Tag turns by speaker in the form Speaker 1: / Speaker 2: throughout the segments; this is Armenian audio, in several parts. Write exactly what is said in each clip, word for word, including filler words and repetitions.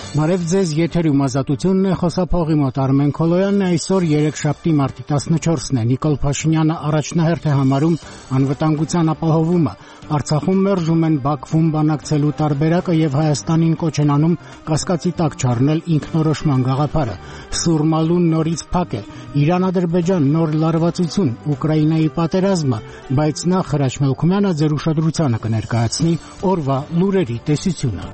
Speaker 1: Բարև ձեզ, եթերում ազատությունն է, խոսափողի մոտ Արմեն Քոլոյանն է, այսօր երեքշաբթի մարտի տասնչորսն է, Նիկոլ Փաշինյանը առաջնահերթ է համարում անվտանգության ապահովումը, Արցախում մերժում են Բաքվում բանակցելու տարբերակը եւ Հայաստանին կոչ են անում կասկածի տակ չառնել ինքնորոշման գաղափարը, Սուրմալուն նորից փակ է, Իրան-Ադրբեջան նոր լարվածություն, Ուկրաինայի պատերազմը, բայց նախ Հրաչ Մելքումյանը ձեր ուշադրությանը կներկայացնի օրվա լուրերի տեսությունը։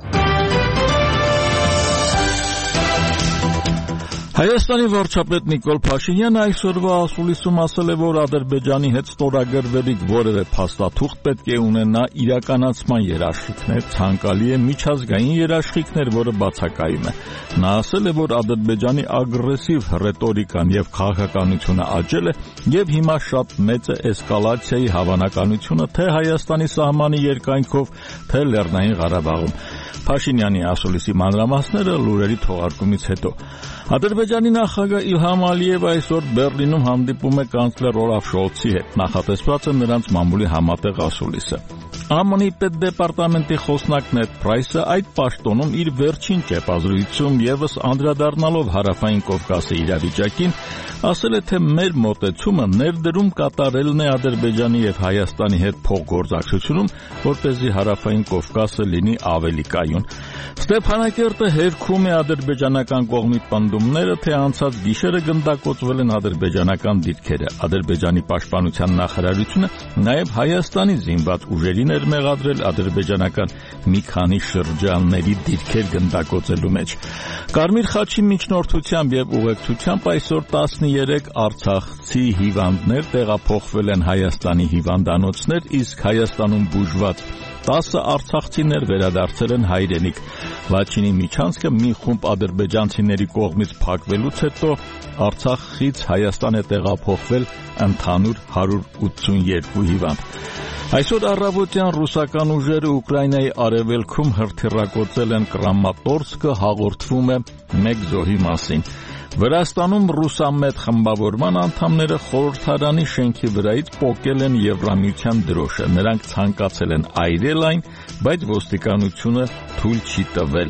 Speaker 2: Հայաստանի վարչապետ Նիկոլ Փաշինյանը այսօրվա ասուլիսում ասել է, որ Ադրբեջանի հետ ստորագրվելիք որևէ փաստաթուղթ պետք է ունենա իրականացման երաշխիքներ, ցանկալի է միջազգային երաշխիքներ, որը բացակայում է։ Նա ասել է, որ Ադրբեջանի ագրեսիվ ռետորիկան եւ քաղաքականությունը աճել է եւ հիմա շատ մեծ է էսկալացիայի հավանականությունը թե Հայաստանի սահմանի երկայնքով, թե Լեռնային Ղարաբաղում։ Փաշինյանի ասուլիսի մանրամասները լուրերի թողարկումից հետո։ Ադրբեջանի նախագահ Իլհամ Ալիևը այսօր Բեռլինում հանդիպում է կանցլեր Օլաֆ Շոլցի հետ, նախատեսված է նրանց մամուլի համատեղ ասուլիսը։ ԱՄՆ-ի պետդեպարտամենտի խոսնակ Նեդ Պրայսը այդ պաշտոնում իր վերջին ճեպազրույցում եւս անդրադառնալով Հարավային Կովկասի իրավիճակին, ասել է, թե մեր մոտեցումը ներդրում կատարելն է Ադրբեջանի եւ Հայաստանի հետ փոխգործակցությունում, որպեսզի Հարավային Կովկասը լինի ավելի կայուն։ Ստեփանակերտը հերքում է ադրբեջանական կողմի պնդումները, թե անցած գիշերը գնդակոծվել են ադրբեջանական դիրքերը։ Ադրբեջանի պաշտպանության նախարարությունը նաեւ Հայաստանի զինված ուժերին էր մեղադրել ադրբեջանական մի քանի շրջանների դիրքեր գնդակոծելու մեջ։ Կարմիր խաչի միջնորդությամբ եւ ուղեկցությամբ այսօր տասներեք արցախցի հիվանդներ տեղափոխվել են Հայաստանի հիվանդանոցներ, իսկ Հայաստանում բուժված տասը արցախցիներ վերադարձել են հայրենիք։ Լաչինի միջանցքը մի խումբ ադրբեջանցիների կողմից փակվելուց հետո Արցախից Հայաստան է տեղափոխվել ընդհանուր հարյուր ութսունյոթ հիվանդ։ Այսօր առավոտյան ռուսական ուժերը Ուկրաինայի արևելքում հրթիռակոծել են Կրամատորսկը, հաղորդվում է մեկ զոհի մասին։ Վրաստանում ռուսամետ խմբավորման անդամները խորհրդարանի շենքի վրայից պոկել են Եվրամիության դրոշը։ Նրանք ցանկացել են այրել այն, բայց ոստիկանությունը թույլ չի տվել։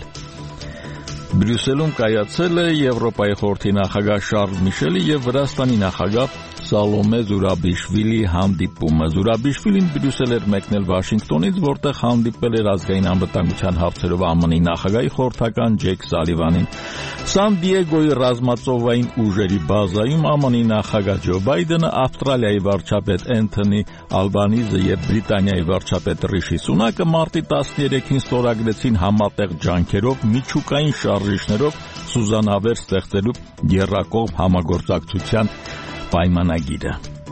Speaker 2: Բրյուսելում կայացել է Եվրոպայի խորհրդի նախագահ Շարլ Միշելի եւ Վրաստանի նախագահ Սալոմե Զուրաբիշվիլի հանդիպումը։ Զուրաբիշվիլին Բրյուսել էր մեկնել Վաշինգտոնից, որտեղ հանդիպել էր ազգային անվտանգության հարցերով ԱՄՆ-ի նախագահի խորհրդական Ջեք Սալիվանին։ Սան Դիեգոյի ռազմածովային ուժերի բազայում ԱՄՆ-ի նախագահ Ջո Բայդենը, Ավստրալիայի վարչապետ Էնթոնի Ալբանիզը եւ Բրիտանիայի վարչապետ Ռիշի Սունակը մարտի տասներեքին ստորագրեցին համատեղ ջանքերով միջուկային շարժիչներով սուզանավեր ստեղծելու եռակողմ համագործակցության պայմանագիրը։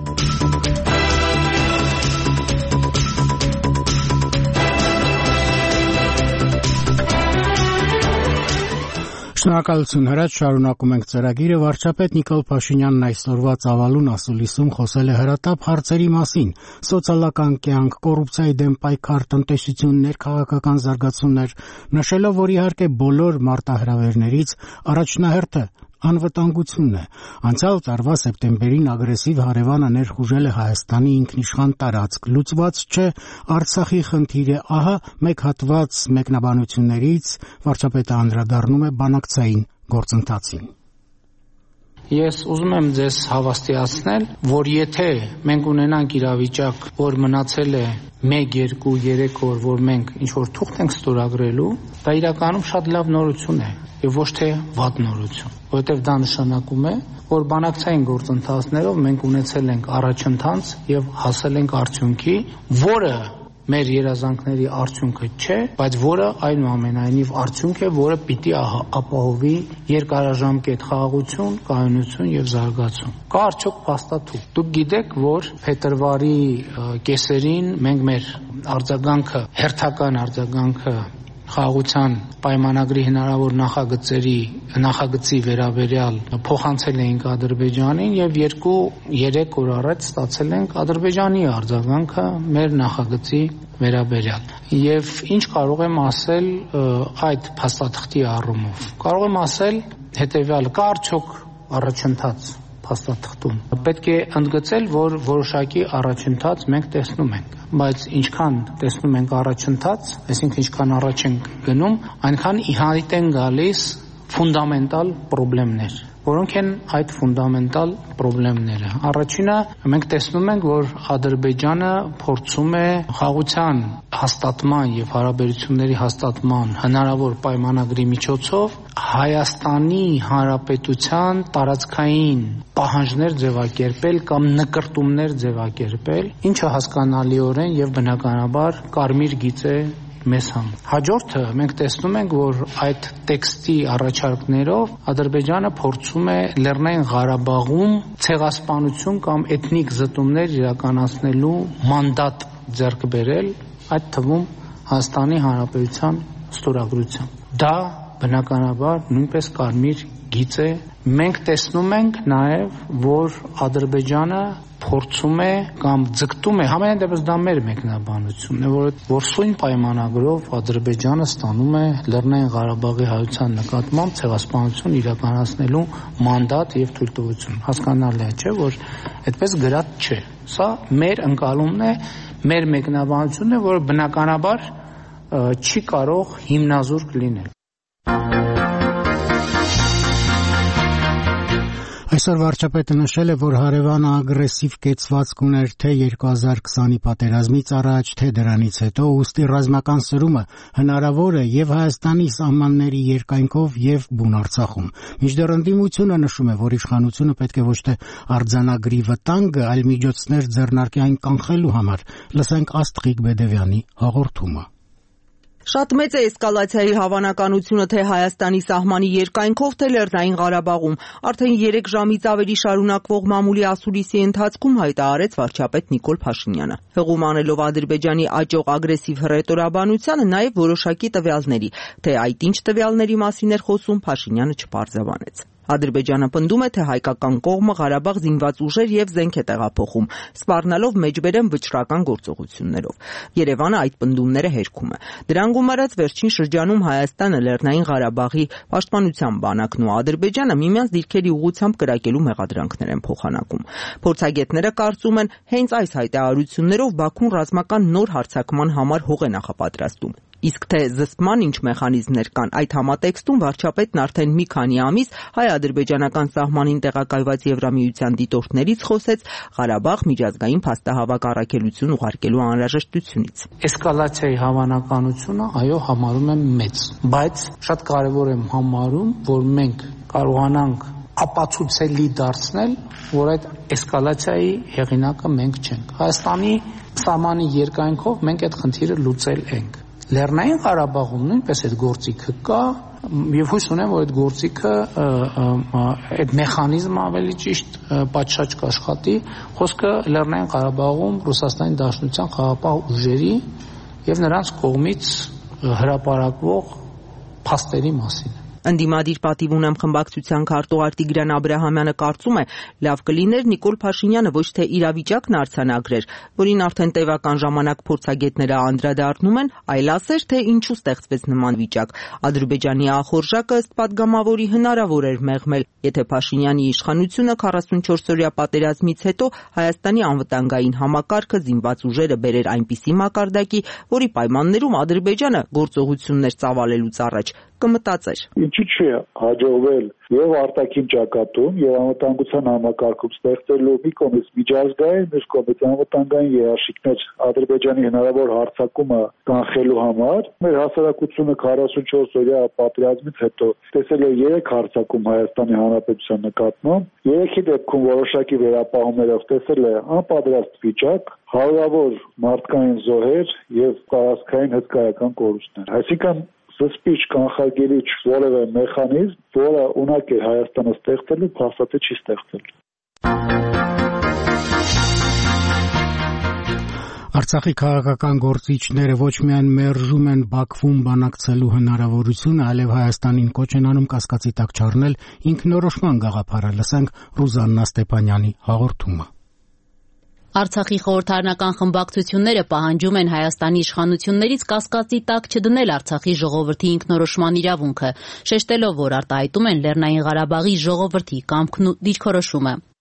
Speaker 1: Շնորհակալություն Հրաչ, շարունակում ենք ծրագիրը։ Վարչապետ Նիկոլ Փաշինյանն այսօրվա ծավալուն ասուլիսում խոսել է հրատապ հարցերի մասին՝ սոցիալական կյանք, կոռուպցիայի դեմ պայքար, տնտեսություն, ներքաղաքական զարգացումներ, նշելով, որ իհարկե բոլոր մարտահրավերներից առաջնահերթը անվտանգությունն է։ Անցյալ տարվա սեպտեմբերին ագրեսիվ հարևանը ներխուժել է Հայաստանի ինքնիշխան տարածք, լուծված չէ Արցախի խնդիրը, ահա մեկ հատված մեկնաբանություններից վարչապետը անդրադառնում է բանակցային գործընթացին։
Speaker 3: Ես ուզում եմ ձեզ հավաստիացնել, որ եթե մենք ունենանք իրավիճակ, որ մնացել է մեկ, երկու, երեք օր, որ մենք ինչ-որ թուղթ ենք ստորագրելու, դա իրականում շատ լավ նորություն է եւ ոչ թե վատ նորություն, որովհետեւ դա նշանակում է, որ բանակցային գործընթացներով մենք ունեցել ենք առաջընթաց եւ հասել ենք արդյունքի, որը մեր երազանքների արդյունքը չէ, բայց որը այնուամենայնիվ արդյունք է, որը պիտի ապահովի երկարաժամկետ խաղաղություն, կայունություն եւ զարգացում։ Կա արդյոք փաստաթուղթ։ Դուք գիտեք, որ փետրվարի կեսերին մենք մեր արձագանքը, հերթական արձագանքը խաղաղության պայմանագրի հնարավոր նախագծերի նախագծի վերաբերյալ փոխանցել էինք Ադրբեջանին եւ երկու երեք օր առաջ ստացել ենք Ադրբեջանի արձագանքը մեր նախագծի վերաբերյալ։ Եվ ինչ կարող եմ ասել այդ փաստաթղթի առումով։ Կարող եմ ասել հետեւյալը՝ կա արդյոք առաջընթաց փաստաթղթում։ Պետք է ընդգծել, որ որոշակի առաջընթաց մենք տեսնում ենք, բայց ինչքան տեսնում ենք առաջընթաց, այսինքն ինչքան առաջ ենք գնում, այնքան ի հայտ են գալիս ֆունդամենտալ խնդիրներ, որոնք են այդ ֆունդամենտալ խնդիրները։ Առաջինը, մենք տեսնում ենք, որ Ադրբեջանը փորձում է խաղաղության հաստատման եւ հարաբերությունների հաստատման հնարավոր պայմանագրի միջոցով Հայաստանի Հանրապետության տարածքային պահանջներ ձևակերպել կամ նկրտումներ ձևակերպել, ինչը հասկանալիորեն եւ բնականաբար կարմիր գիծ է մեզ համ։ Հաջորդը մենք տեսնում ենք, որ այդ տեքստի առաջարկներով Ադրբեջանը փորձում է Լեռնային Ղարաբաղում ցեղասպանություն կամ էթնիկ զտումներ իրականացնելու մանդատ ձեռք բերել, այդ թվում Հայաստանի Հանրապետության ստորագրությամբ։ Դա բնականաբար նույնպես կարմիր գիծ է։ Մենք տեսնում ենք նաև, որ Ադրբեջանը փորձում է կամ ձգտում է, համենայն դեպս դա մեր մեկնաբանությունն է, որ որ սույն պայմանագրով Ադրբեջանը ստանում է Լեռնային Ղարաբաղի հայության նկատմամբ ցեղասպանություն իրականացնելու մանդատ եւ թույլտվություն։ Հասկանալի է, չէ՞, որ այդպես գրած չէ։ Սա մեր ընկալումն է, մեր մեկնաբանությունն է, որը բնականաբար չի կարող հիմնազուրկ լինել։
Speaker 1: Այսօր վարչապետը նշել է, որ հարևանը ագրեսիվ կեցվածք ուներ թե երկու հազար քսանի պատերազմից առաջ, թե դրանից հետո, ուստի ռազմական սրումը հնարավոր է եւ Հայաստանի սահմանների երկայնքով եւ բուն Արցախում։ Մինչդեռ ընդդիմությունը նշում է, որ իշխանությունը պետք է ոչ թե արձանագրի վտանգը, այլ միջոցներ ձեռնարկի այն կանխելու համար։ Լսենք Աստղիկ Բեդևյանի հաղորդումը։
Speaker 4: Շատ մեծ է էսկալացիայի հավանականությունը թե Հայաստանի սահմանի երկայնքով, թե Լեռնային Ղարաբաղում։ Արդեն երեք ժամից ավելի շարունակվող մամուլի ասուլիսի ընթացքում հայտարարեց վարչապետ Նիկոլ Փաշինյանը։ Հղում անելով Ադրբեջանի աճող ագրեսիվ հռետորաբանությանը, նաև որոշակի տվյալների, թե այդ ինչ տվյալների մասին էր խոսում, Փաշինյանը չպարզաբանեց։ Ադրբեջանը պնդում է, թե հայկական կողմը Ղարաբաղ զինված ուժեր եւ զենք է տեղափոխում, սպառնալով մեջբերեմ վճռական գործողություններով։ Երևանը այդ պնդումները հերքում է։ Դրան գումարած վերջին շրջանում Հայաստանը, Լեռնային Ղարաբաղի պաշտպանության բանակն ու Ադրբեջանը միմյանց դիրքերի ուղղությամբ կրակելու մեղադրանքներ են փոխանակում։ Փորձագետները կարծում են, հենց այս հայտարարություններով Բաքուն ռազմական նոր հարձակման համար հող է նախապատրաստում։ Իսկ թե զսպման ինչ մեխանիզմներ կան, այդ համատեքստում վարչապետն արդեն մի քանի ամիս հայ-ադրբեջանական սահմանին տեղակայված Եվրամիության դիտորդներից խոսեց Ղարաբաղ միջազգային փաստահավաք առաքելություն ուղարկելու անհրաժեշտությունից։
Speaker 3: Էսկալացիայի հավանականությունը, այո, համարում եմ մեծ, բայց շատ կարևոր եմ համարում, որ մենք կարողանանք ապացուցելի դարձնել, որ այդ էսկալացիայի հեղինակը մենք չենք։ Հայաստանի սահմանի երկայնքով մենք այդ խնդիրը լուծել ենք։ Լեռնային Ղարաբաղում նույնպես այդ գործիքը կա եւ հույս ունեմ, որ այդ գործիքը այդ մեխանիզմը ավելի ճիշտ պատշաճ կաշխատի։ Խոսքը Լեռնային Ղարաբաղում Ռուսաստանի Դաշնության խաղաղապահ ուժերի եւ նրանց կողմից հրապարակվող փաստերի մասին է։
Speaker 4: Ընդդիմադիր պատիվ ունեմ խմբակցության քարտուղար Տիգրան Աբրահամյանը կարծում է, լավ կլիներ Նիկոլ Փաշինյանը ոչ թե իրավիճակն արձանագրեր, որին արդեն տևական ժամանակ փորձագետները անդրադառնում են, այլ ասեր, թե ինչու ստեղծվեց նման վիճակ։ Ադրբեջանի ախորժակը ըստ պատգամավորի հնարավոր էր մեղմել, եթե Փաշինյանի իշխանությունը քառասունչորս-օրյա պատերազմից հետո Հայաստանի անվտանգային համակարգը զինված ուժերը բերեր այնպիսի մակարդակի, որի պայմաններում Ադրբեջանը գործողություններ ծավալելուց առաջ կմտածեր։
Speaker 5: Ինչի՞ չի հաջողվել եւ արտաքին ճակատում եւ անվտանգության համակարգում ստեղծելու մի կողմից միջազգային, մյուս կողմից անվտանգային երաշխիքներ Ադրբեջանի հնարավոր հարձակումը կանխելու համար։ Մեր հասարակությունը քառասունչորս-օրյա պատերազմից հետո տեսել է երեք հարձակում Հայաստանի Հանրապետության նկատմամբ։ Երեքի դեպքում որոշակի վերապահումներով տեսել է անպատրաստ վիճակ, հարյուրավոր մարդկային զոհեր եւ տարածքային հսկայական կորուստներ։ Այսինքն զսպիչ կանխարգելիչ որևէ մեխանիզմ, որը ունակ է Հայաստանը ստեղծելու, փաստաթղթ չի ստեղծել։
Speaker 1: Արցախի քաղաքական գործիչները ոչ միայն մերժում են Բաքվում բանակցելու հնարավորությունը, այլև Հայաստանին կոչ են անում կասկածի տակ չառնել ինքնորոշման գաղափարը։ Լսենք Ռուզաննա Ստեփանյանի հաղորդումը։
Speaker 6: Արցախի խորհրդարանական խմբակցությունները պահանջում են Հայաստանի իշխանություններից կասկածի տակ չդնել Արցախի ժողովրդի ինքնորոշման իրավունքը, շեշտելով, որ արտահայտում են Լեռնային Ղարաբաղի ժողովրդի կամքն ու դիրքորոշումը։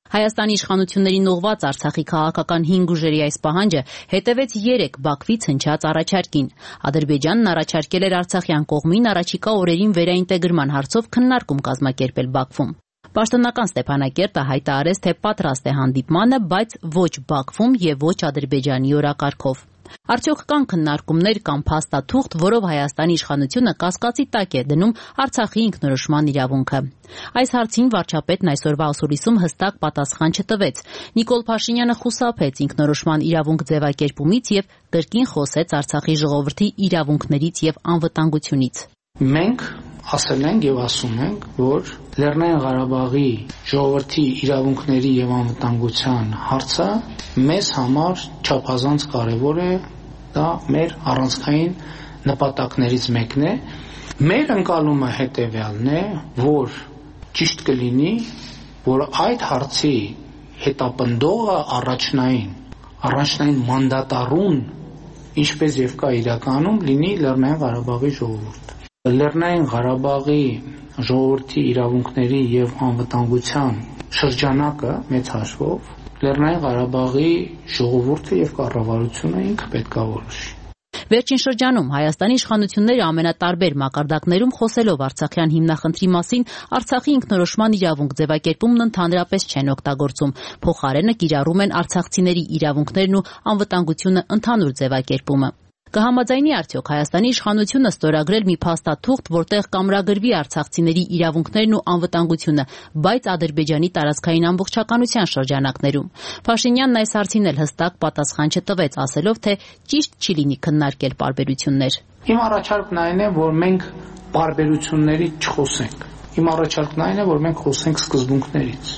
Speaker 6: Հայաստանի իշխանություններին ուղղված Արցախի քաղաքական հինգ ուժերի այս պահանջը հետևեց երեք Բաքվից հնչած առաջարկին։ Ադրբեջանն առաջարկել էր արցախյան կողմին առաջիկա օրերին վերաինտեգրման հարցով քննարկում կազմակերպել Բաքվում։ Պաշտոնական Ստեփանակերտը հայտարարեց, թե պատրաստ է հանդիպմանը, բայց ոչ Բաքվում եւ ոչ Ադրբեջանի օրակարգով։ Արդյոք կան քննարկումներ կամ փաստաթուղթ, որով Հայաստանի իշխանությունը կասկածի տակ է դնում Արցախի ինքնորոշման իրավունքը։ Այս հարցին վարչապետն այսօրվա ասուլիսում հստակ պատասխան չտվեց։ Նիկոլ Փաշինյանը խուսափեց ինքնորոշման իրավունք ձևակերպումից եւ կրկին խոսեց Արցախի ժողովրդի իրավունքներից եւ անվտանգությունից։
Speaker 3: Մենք ասել ենք եւ ասում ենք, որ Լեռնային Ղարաբաղի ժողովրդի իրավունքների եւ անվտանգության հարցը մեզ համար չափազանց կարեւոր է, դա մեր առանցքային նպատակներից մեկն է։ Մեր ընկալումը հետեւյալն է, որ ճիշտ կլինի, որ այդ հարցի հետապնդողը առաջնային, առաջնային մանդատառուն, ինչպես եւ կա իրականում, լինի Լեռնային Ղարաբաղի ժողովուրդը։ Լեռնային Ղարաբաղի ժողովրդի իրավունքների եւ անվտանգության շրջանակը մեծ հաշվով Լեռնային Ղարաբաղի ժողովուրդը եւ կառավարությունը ինքը պետք է որոշի։
Speaker 6: Վերջին շրջանում Հայաստանի իշխանությունները ամենատարբեր մակարդակներում խոսելով Արցախյան հիմնախնդրի մասին Արցախի ինքնորոշման իրավունք ձևակերպումն ընդհանրապես չեն օգտագործում։ Փոխարենը կիրառում են արցախցիների իրավունքներն ու անվտանգությունը ընդհանուր ձևակերպումը։ Կհամաձայնի արդյոք Հայաստանի իշխանությունը ստորագրել մի փաստաթուղթ, որտեղ կամրագրվի արցախցիների իրավունքներն ու անվտանգությունը, բայց Ադրբեջանի տարածքային ամբողջականության շրջանակներում։ Փաշինյանն այս հարցին էլ հստակ պատասխան չտվեց, ասելով, թե ճիշտ չի լինի քննարկել պարբերություններ։
Speaker 3: Իմ առաջարկն այն է, որ մենք պարբերություններից չխոսենք։ Իմ առաջարկն այն է, որ մենք խոսենք սկզբունքներից։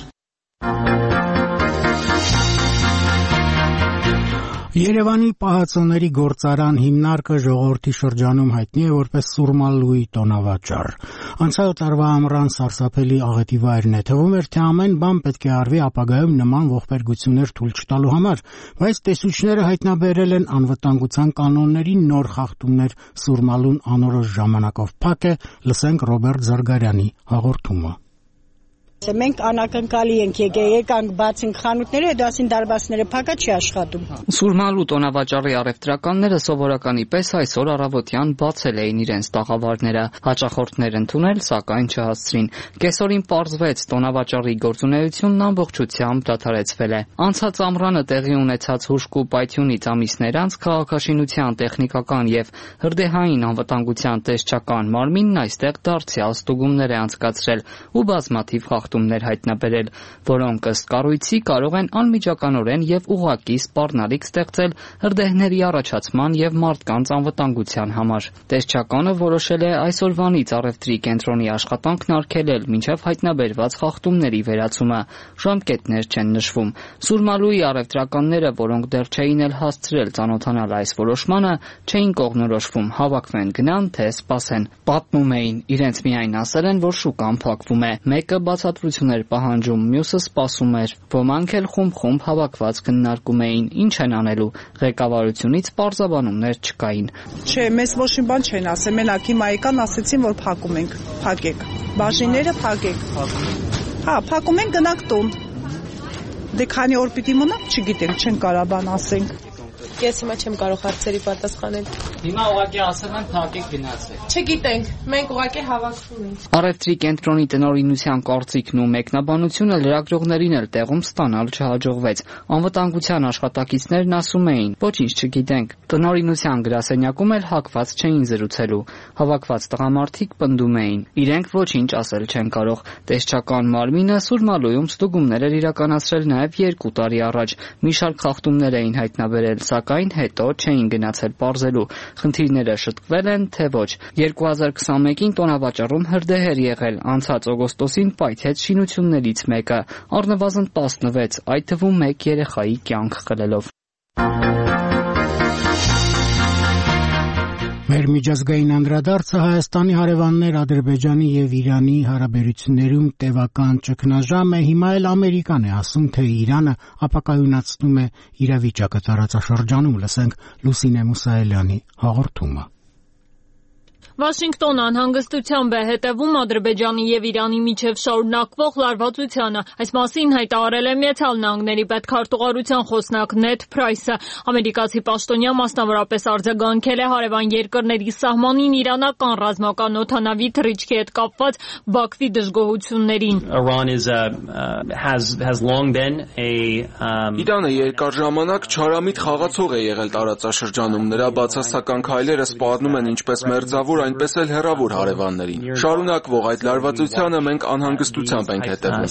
Speaker 1: Երևանի պահածոների գործարան հիմնարկը ժողովրդի շրջանում հայտնի է որպես Սուրմալուի տոնավաճառ։ Անցյալ տարվա ամռան սարսափելի աղետի վայրն է, թվում էր, թե ամեն բան պետք է արվի ապագայում նման ողբերգություններ թույլ չտալու համար, բայց տեսուչները հայտնաբերել են անվտանգության կանոնների նոր խախտումներ, Սուրմալուն անորոշ ժամանակով փակ է, լսենք Ռոբերտ Զարգարյանի հաղորդումը։
Speaker 7: Մենք անակնկալի ենք եկել, եկանք բացինք խանութները, դասին դարբասները փակա չի աշխատում։
Speaker 8: Սուրմալու տոնավաճառի առևտրականները սովորականի պես այսօր առավոտյան բացել էին իրենց տաղավարները, հաճախորդներ ընդունել, սակայն չհասցրին։ Կեսօրին պարզվեց տոնավաճառի գործունեությունն ամբողջությամբ դադարեցվել է։ Անցած ամռանը տեղի ունեցած հուժկու պայթյունից ամիսներ անց քաղաքաշինության տեխնիկական եւ հրդեհային անվտանգության տեսչական մարմինն այստեղ դարձյալ ստուգումներ է անցկացրել ու բազմաթիվ խախտումներ հայտնաբերել, որոնք ըստ կառույցի կարող են անմիջականորեն եւ ուղղակի սպառնալիք ստեղծել հրդեհների առաջացման եւ մարդկանց անվտանգության համար։ Տեսչականը որոշել է այսօրվանից առևտրի կենտրոնի աշխատանքն արգելել մինչեւ հայտնաբերված խախտումների վերացումը։ Ժամկետներ չեն նշվում։ Սուրմալուի առևտրականները, որոնք դեռ չէին էլ հասցրել ծանոթանալ այս որոշմանը, չէին կողմնորոշվում, հավաքվեն գնան, թե սպասեն։ Պատմում էին, իրենց միայն ասել են, որ շուկան փակվում է։ Մեկը բացատրություն էր պահանջում, մյուսը սպասում էր։ Ոմանք էլ խումբ-խումբ հավաքված քննարկում էին, ինչ են անելու։ Ղեկավարությունից պարզաբանումներ չկային։
Speaker 7: Չէ, մեզ ոչ մի բան չեն ասել, մենակ հիմա եկան, ասեցին, որ փակում ենք, փակեք։ Բաժինները փակեք։ Հա, փակում են, գնանք տուն։ Դե քանի օր պիտի մնանք, չգիտենք, չեն կարող բան ասենք։
Speaker 9: Ես հիմա չեմ կարող հարցերի պատասխանել։
Speaker 8: Հիմա ուղղակի ասել են փակեք գնացեք։
Speaker 9: Չգիտենք, մենք ուղղակի հավաքվում ենք։
Speaker 8: Առևտրի կենտրոնի տնօրինության կարծիքն ու մեկնաբանությունը լրագրողներին էլ տեղում ստանալ չհաջողվեց։ Անվտանգության աշխատակիցներն ասում էին, ոչինչ չգիտենք։ Տնօրինության գրասենյակում էլ հակված չէին զրուցելու։ Հավաքված տղամարդիկ պնդում էին, իրենք ոչինչ ասել չեն կարող։ Տեսչական մարմինը Սուրմալույում ստուգումներ էր իրականացրել նաև երկու տարի առաջ։ Մի շարք խախտումներ էին հայտնաբերել, սակայն հետո չէին գնացել պարզելու։ Խնդիրները շտկվել են, թե ոչ։ երկու հազար քսանմեկին տոնավաճառում հրդեհ էր եղել, անցած օգոստոսին պայթեց շինություններից մեկը, առնվազն տասնվեց, այդ թվում մեկ երեխայի կյանք խլելով։
Speaker 1: Մեր միջազգային անդրադարձը Հայաստանի հարևաններ Ադրբեջանի եւ Իրանի հարաբերություններում տևական ճգնաժամ է, հիմա էլ Ամերիկան է ասում, թե Իրանը ապակայունացնում է իրավիճակը տարածաշրջանում, լսենք Լուսինե Մուսայելյանի հաղորդումը։
Speaker 10: Վաշինգտոնը անհանգստությամբ է հետևում Ադրբեջանի եւ Իրանի միջև շարունակվող լարվածությանը։ Այս մասին հայտարարել է Միացյալ Նահանգների պետքարտուղարության խոսնակ Նեդ Փրայսը։ Ամերիկացի պաշտոնյա մասնավորապես արձագանքել է հարևան երկրների սահմանին իրանական ռազմական օդանավի թռիչքի հետ կապված Բաքվի դժգոհություններին։
Speaker 11: Իրանը երկար ժամանակ չարամիտ խաղացող է եղել տարածաշրջանում։ Նրա բացասական քայլերը սպառնում են ինչպես մերձավոր, այնպես էլ հեռավոր հարևաններին։ Շարունակվող այդ լարվածությանը մենք անհանգստությամբ ենք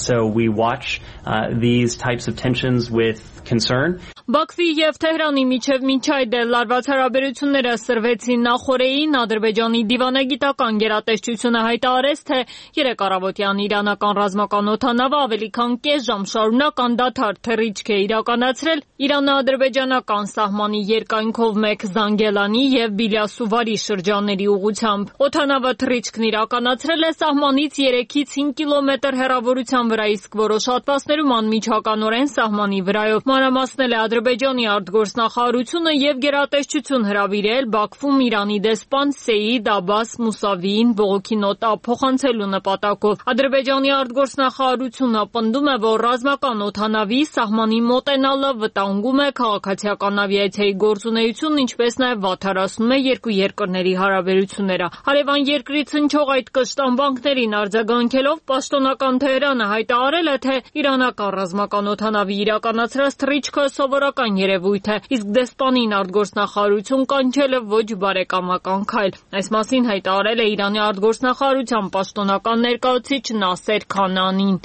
Speaker 11: հետևում։
Speaker 10: Բաքվի եւ Թեհրանի միջև մինչ այդ լարված հարաբերությունները սրվեցին նախօրեին։ Ադրբեջանի դիվանագիտական գերատեսչությունը հայտարարեց, թե երեք առավոտյան իրանական ռազմական օդանավը ավելի քան կես ժամ շարունակ անդադար թռիչք է իրականացրել Իրանը-ադրբեջանական սահմանի երկայնքով մեկ Զանգելանի եւ Բիլյասուվարի շրջանների ուղղությամբ։ Օդանավը թռիչքն իրականացրել է սահմանից երեքից հինգ կիլոմետր հեռավորության վրա, իսկ որոշ հատվածներում անմիջականորեն սահմանի վրայով։ Մանրամասնել է Ադրբեջանի արտգործնախարարությունը եւ գերատեսչություն հրավիրել Բաքվում Իրանի դեսպան Սեյիդ Աբբաս Մուսավիին բողոքի նոտա փոխանցելու նպատակով։ Ադրբեջանի արտգործնախարարությունը պնդում է, որ ռազմական օդանավի սահմանի մոտենալը վտանգում է քաղաքացիական ավիացիայի գործունեությունն, ինչպես նաեւ վատթարացնում է երկու երկրների հարաբերությունները։ Հարևան երկրից հնչող այդ կշտամբանքներին արձագանքելով պաշտոնական Թեհրանը հայտարարել է, թե իրանական ռազմական օդանավի իրականացրած թռիչքը սովորական երևույթ է, իսկ դեսպանին արտգործնախարարություն կանչել է ոչ բարեկամական քայլ։ Այս մասին հայտարարել է Իրանի արտգործնախարարության պաշտոնական ներկայացուցիչ Նասեր Քանանին։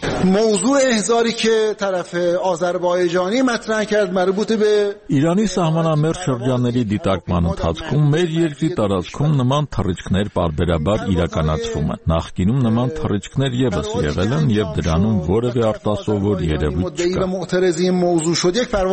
Speaker 2: Իրանի սահմանամերձ շրջանների դիտարկման ընթացքում մեր երկրի տարածքում նման թռիչքներ պարբերաբար իրականացվում են։ Նախկինում նման թռիչքներ ևս եղել են եւ դրանում որևէ արտասովոր երևույթ չկա։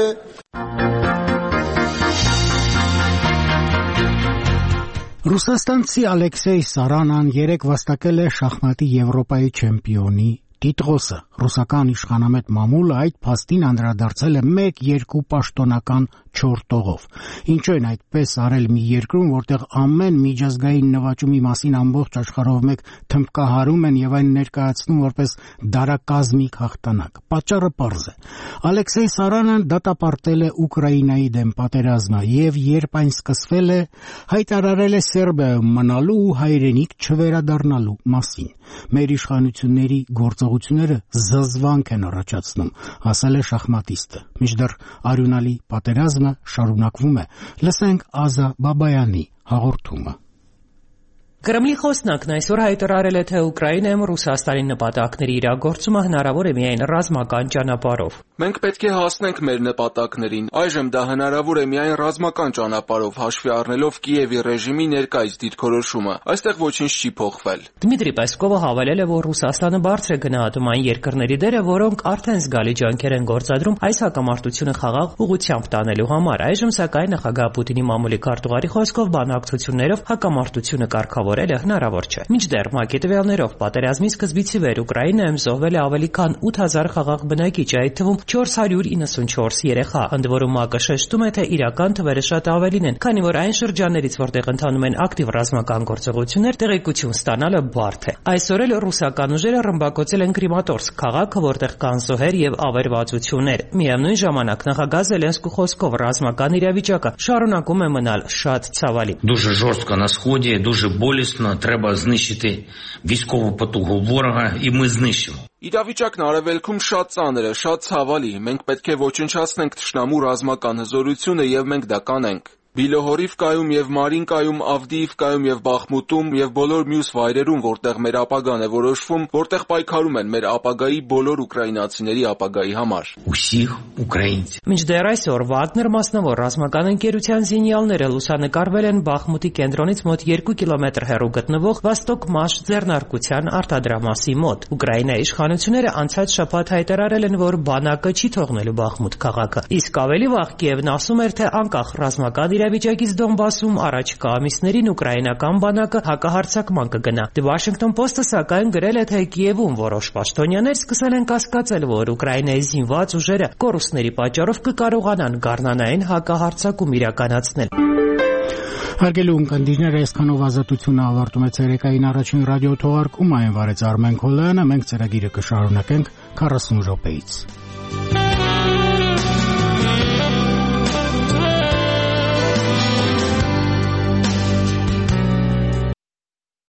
Speaker 1: Ռուսաստանցի Ալեքսեյ Սարանան երեկ վաստակել է շախմատի Եվրոպայի չեմպիոնի տիտղոսը։ Ռուսական իշխանամետ մամուլը այդ փաստին անդրադարձել է մեկ երկու պաշտոնական չորս տողով։ Ինչու են այդպես արել մի երկրում, որտեղ ամեն միջազգային նվաճումի մասին ամբողջ աշխարհով մեկ թմբկահարում են եւ այն ներկայացնում որպես դարակազմիկ հաղթանակ։ Պատճառը պարզ է։ Ալեքսեյ Սարանան դատապարտել է Ուկրաինայի դեմ պատերազմը եւ երբ այն սկսվել է, հայտարարել է Սերբիայում մնալու ու հայրենիք չվերադառնալու մասին։ Մեր իշխանությունների գործողությունները զզվանք են առաջացնում, ասել է շախմատիստը։ Մինչդեռ արյունալի պատերազմը շարունակվում է։ Լսենք Ազա Բաբայանի հաղորդումը։
Speaker 12: Կրեմլի խոսնակն այսօր հայտարարել է, թե Ուկրաինայում Ռուսաստանի նպատակների իրագործումը հնարավոր է միայն ռազմական ճանապարհով։
Speaker 11: Մենք պետք է հասնենք մեր նպատակներին։ Այժմ դա հնարավոր է միայն ռազմական ճանապարհով, հաշվի առնելով Կիևի ռեժիմի ներկայիս դիրքորոշումը։ Այստեղ ոչինչ չի փոխվել։
Speaker 12: Դմիտրի Պեսկովը հավելել է, որ Ռուսաստանը բարձր է գնահատում այն երկրների դերը, որոնք արդեն զգալի ջանքեր են գործադրում այս հակամարտությունը խաղաղ ուղղությամբ տանելու համար։ Այժմ սակայն նախագահ Պուտինի մամուլի քարտուղարի խոսքով բանակցություններով հակամարտությունը կարգավորելը հնարավոր չէ։ Մինչդեռ ՄԱԿ-ի տվյալներով պատերազմի սկզբից ի վեր Ուկրաինայում զոհվել է ավելի քան ութ հազար խաղաղ բնակիչ, այդ թվում չորս հարյուր իննսունչորս երեխա։ Ընդ որում ՄԱԿ-ը շեշտում է, թե իրական թվերը շատ ավելին են, քանի որ այն շրջաններից, որտեղ ընթանում են ակտիվ ռազմական գործողություններ, տեղեկություն ստանալը բարդ է։ Այսօր էլ ռուսական ուժերը ռմբակոծել են Կրիմատորսկ քաղաքը, որտեղ կան զոհեր եւ ավերվածություններ։ Միևնույն ժամանակ նախագահ Զելենսկու խոսքով ռազմական իրավիճակը շարունակում է մնալ շատ ցավալի։
Speaker 13: Дуже жорстко на сході, дуже болісно, треба знищити військову потугу ворога, і ми знищимо.
Speaker 11: Իրավիճակն արևելքում շատ ծանր է, շատ ցավալի։ Մենք պետք է ոչնչացնենք թշնամու ռազմական հզորությունը եւ մենք դա կանենք։ Բիլոհորիվկայում եւ Մարինկայում, Ավդիիվկայում եւ Բախմուտում եւ բոլոր մյուս վայրերում, որտեղ մեր ապագան է որոշվում, որտեղ պայքարում են մեր ապագայի բոլոր ուկրաինացիների ապագայի համար։
Speaker 13: Усіх українців։
Speaker 12: Մինչդեռ այսօր Վագներ մասնավոր ռազմական ընկերության զինյալները լուսանկարվել են Բախմուտի կենտրոնից մոտ երկու կիլոմետր հեռու գտնվող Վաստոկ-Մաշ ձեռնարկության արտադրամասի մոտ։ Ուկրաինայի իշխանությունները անցած շաբաթ հայտարարել են, որ բանակը չի թողնելու Բախմուտ քաղաքը։ Իսկ ավելի վաղ Կիևն ասում էր, թե անկախ ռազմական իրավիճակից Դոնբասում առաջիկա ամիսներին ուկրաինական բանակը հակահարձակման կգնա։ The Washington Post-ը սակայն գրել է, թե Կիևում որոշ պաշտոնյաներ սկսել են կասկածել, որ Ուկրաինայի զինված ուժերը կորուստների պատճառով կկարողանան գարնանային հակահարձակում իրականացնել։
Speaker 1: Հարգելի ունկնդիրներ, այսքանով ազատությունը ավարտում է ցերեկային առաջին ռադիո թողարկումը, այն վարեց Արմեն Քոլյանը, մենք ծրագիրը կշարունակենք քառասուն րոպեից։